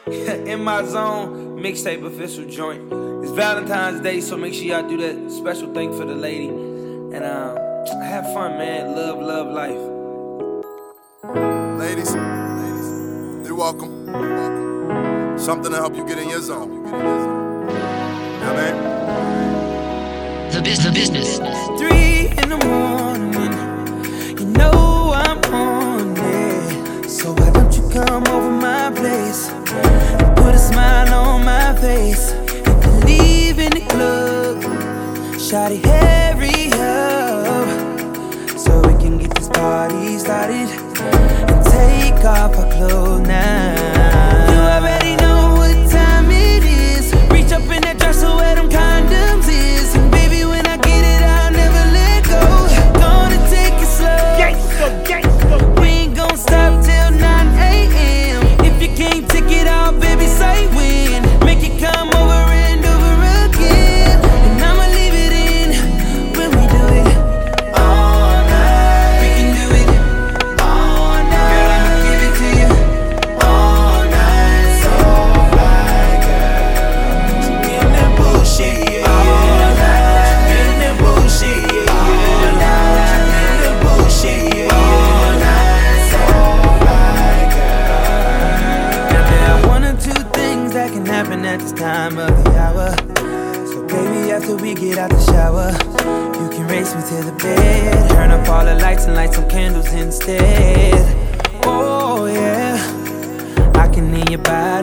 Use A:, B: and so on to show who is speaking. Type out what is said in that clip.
A: In My Zone mixtape official joint. It's Valentine's Day, so make sure y'all do that special thing for the lady. And have fun, man. Love life.
B: Ladies, you're welcome. Something to help you get in your zone. You know what I mean?
C: The business.
A: 3 in the morning, you know I'm on it. So why don't you come over my place and put a smile on my face? If you leave in the club, shawty, hurry up, so we can get this party started and take off our clothes now. You already know what time it is. Reach up in that dresser where them condoms is. And baby, when I get it, I'll never let go. Gonna take it slow. We ain't gon' stop till 9 a.m. If you can't take it out, baby, say when. Make it come over and over again. And I'ma leave it in when we do it all night. We can do it all night. Girl, I'ma give it to you all night. So fly, girl. Getting that bullshit, yeah. All night. Getting that bullshit, yeah. All night. Getting that bullshit, yeah. All night. So fly, girl. Now there are 1 or 2 things that can happen at this time of the hour. So baby, after we get out the shower, you can race me to the bed. Turn up all the lights and light some candles instead. Oh yeah, I can hear your body